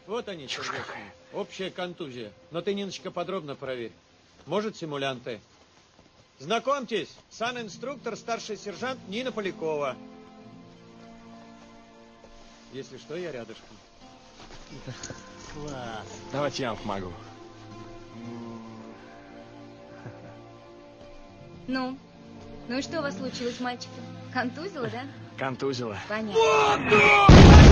Вот они, сердечные. Общая контузия. Но ты, Ниночка, подробно проверь. Может, симулянты. Знакомьтесь, санинструктор, старший сержант Нина Полякова. Если что, я рядышком. Класс. Давайте я вам помогу. Ну и что у вас случилось, мальчики? Контузило, да? Контузило. Понятно.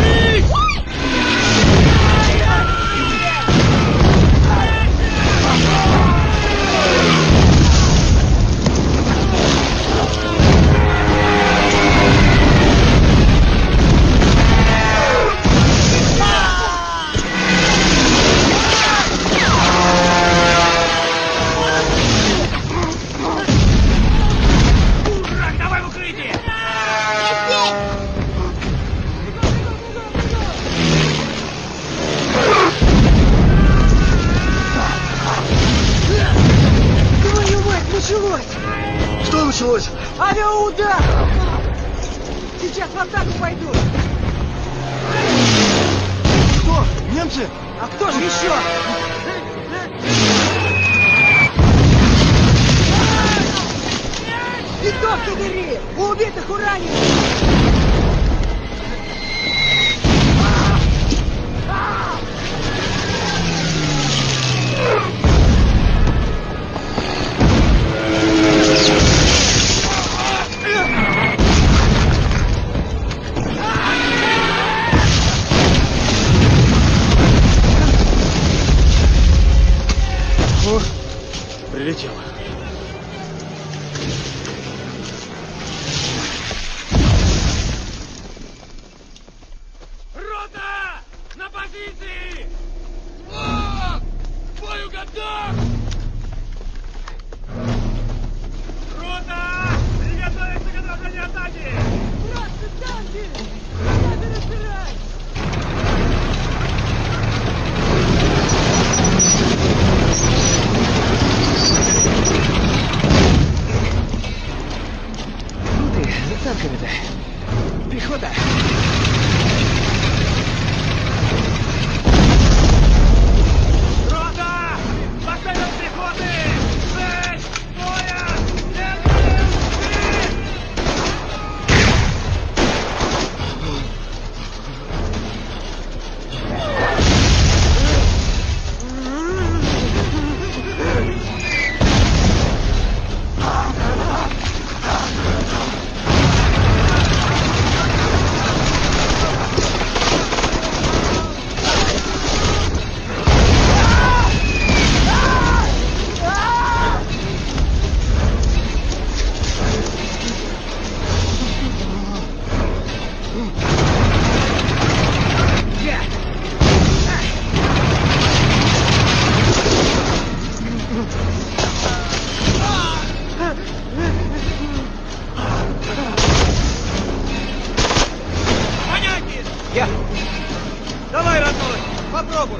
Что началось? Авиаудар! Сейчас в атаку пойдут! Что? Немцы? А кто же еще? Винтовки бери! У убитых, у раненых! Прилетело. Рота! На позиции! О! Бою готов! Рота! Приготовиться к отражению атаки! Братцы, танки! Надо разбирать! За танками-то. Пехота. Рота! Батальон пехоты! 6! Боя! Давай, родной, попробуй.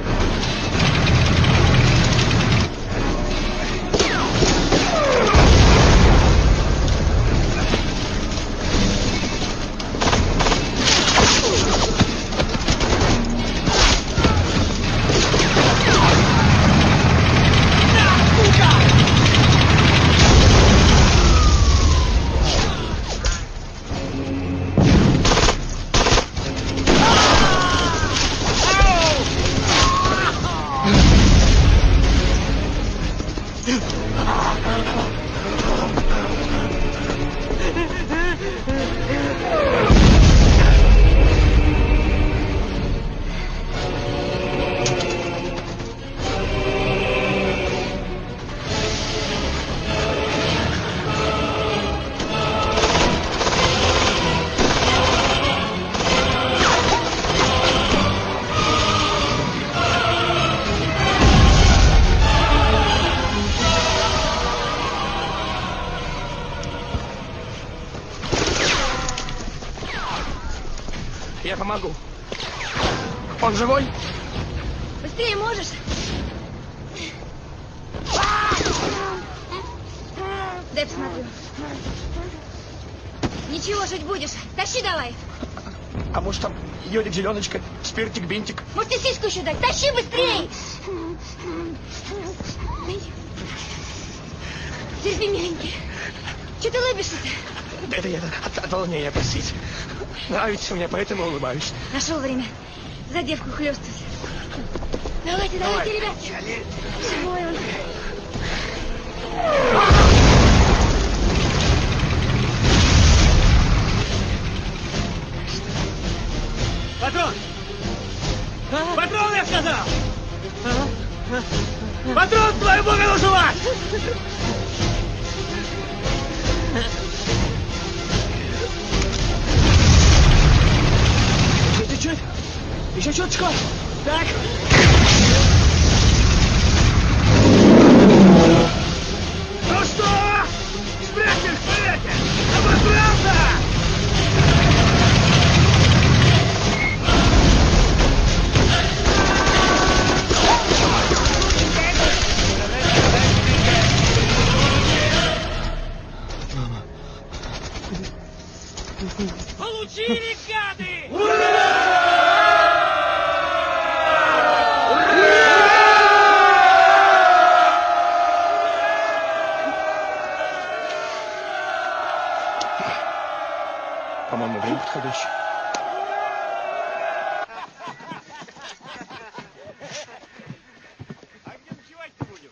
Я помогу. Он живой? Быстрее можешь? Дай посмотрю. Ничего, жить будешь. Тащи давай. А может там йодик, зеленочка, спиртик, бинтик? Может, тебе сиську еще дать? Тащи быстрей! Терпи, миленький. Че ты улыбишься-то? Да это я от волнения, простите. Нравится мне, поэтому улыбаюсь. Нашел время. За девку хлестать. Давайте, ребят. Живой он. Патрон! Патрон, я сказал! Патрон, твою бога жевать! Чуть-чуть. Еще чуточку. Так. Ну что? Спрячься, спрячься! Обосрался! Получили, гады! По-моему, время подходящее. А где ночевать-то будем?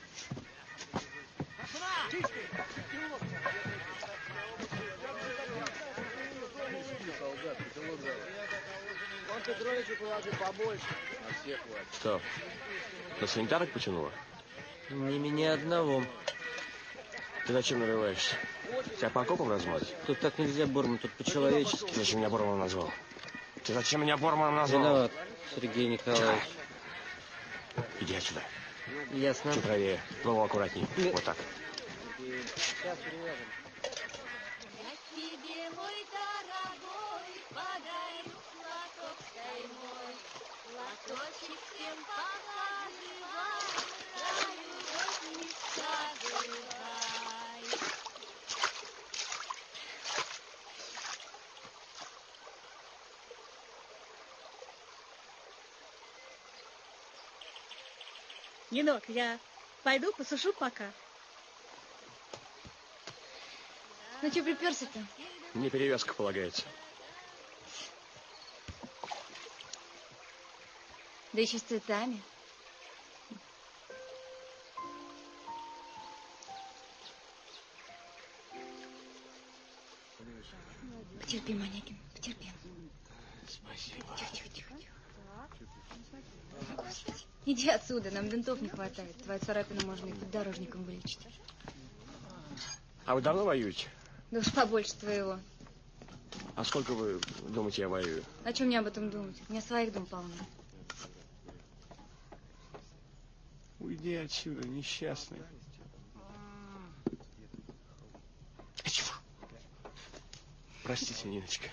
Что, на санитарок потянуло? Не меня одного. Ты зачем нарываешься? Тебя по окопам размазать? Тут так нельзя, Борман, тут по-человечески. Ты зачем меня Борманом назвал? Ты зачем меня Борманом назвал? Виноват, Сергей Николаевич. Иди отсюда. Ясно. Чуть правее. Голову аккуратней. Вот так. Нинок, я пойду посушу пока. Ну, что приперся-то? Мне перевязка полагается. Да еще с цветами. Потерпи, Манякин, потерпи. Спасибо. Тихо. Господи, иди отсюда, нам бинтов не хватает. Твою царапину можно и поддорожником вылечить. А вы давно воюете? Да уж побольше твоего. А сколько вы думаете, я воюю? О чем мне об этом думать? У меня своих дум полно. Уйди отсюда, несчастный. Простите, Ниночка.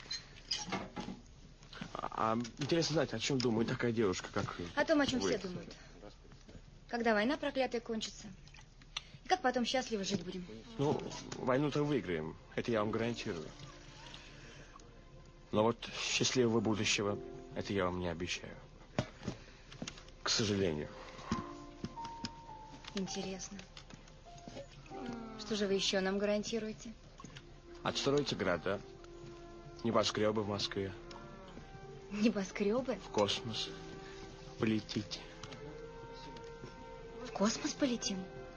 А интересно знать, о чем думает такая девушка, как О том, о чем вы. все думают. Когда война проклятая кончится. И как потом счастливо жить будем. Ну, войну-то выиграем. Это я вам гарантирую. Но вот счастливого будущего, это я вам не обещаю. К сожалению. Интересно. Что же вы еще нам гарантируете? Отстроите города, небоскребы в Москве, Небоскребы? в космос полетите. В космос полетим?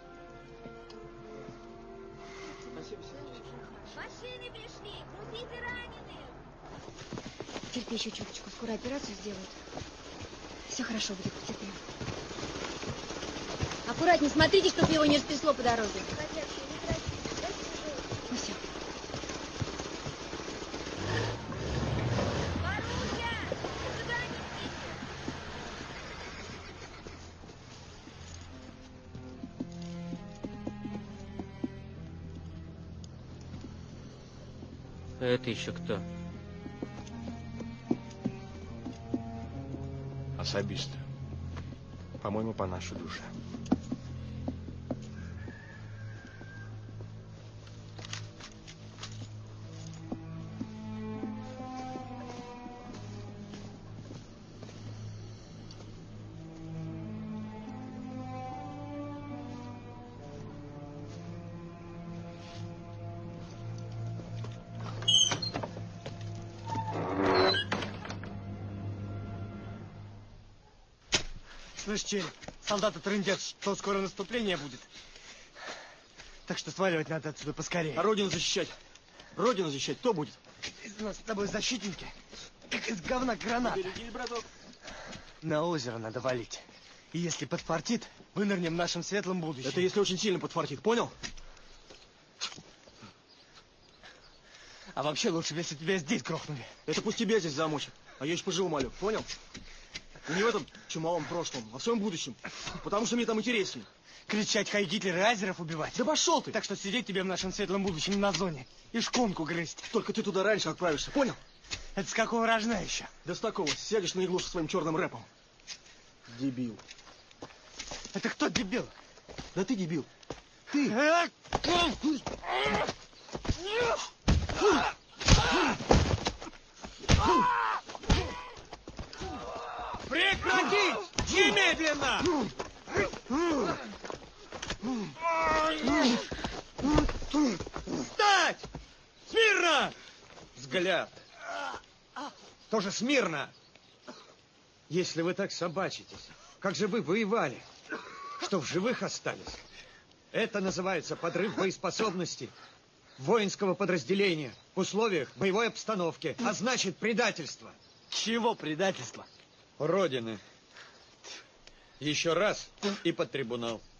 Машины пришли, грузите раненых. Терпи еще чуточку, скоро операцию сделают. Все хорошо будет, потерпи. Аккуратнее, смотрите, чтобы его не растрясло по дороге. Ну все. Это еще кто? Особисто. По-моему, по нашей душе. Слышь, череп, солдаты трындят, что скоро наступление будет. Так что сваливать надо отсюда поскорее. А родину защищать? Родину защищать кто будет? Из нас с тобой защитники, как из говна граната. Береги, браток. На озеро надо валить. И если подфартит, вынырнем в нашем светлом будущем. Это если очень сильно подфартит, понял? А вообще лучше, если тебя здесь грохнули. Это пусть тебя здесь замочат, а я еще поживу, малек, понял? И не в этом чумовом прошлом, а в своем будущем. Потому что мне там интереснее. Кричать «Хай Гитлер» и азеров убивать. Да пошел ты! Так что сидеть тебе в нашем светлом будущем на зоне и шконку грызть. Только ты туда раньше отправишься, понял? Это с какого рожна еще? Да с такого, сядешь на иглу со своим черным рэпом. Дебил. Это кто дебил? Да ты дебил. Ты. Прекратить! Немедленно! Встать! Смирно! Взгляд. Тоже смирно. Если вы так собачитесь, как же вы воевали? Что в живых остались? Это называется подрыв боеспособности воинского подразделения в условиях боевой обстановки, а значит предательство. Чего предательство? Родины. Еще раз и под трибунал.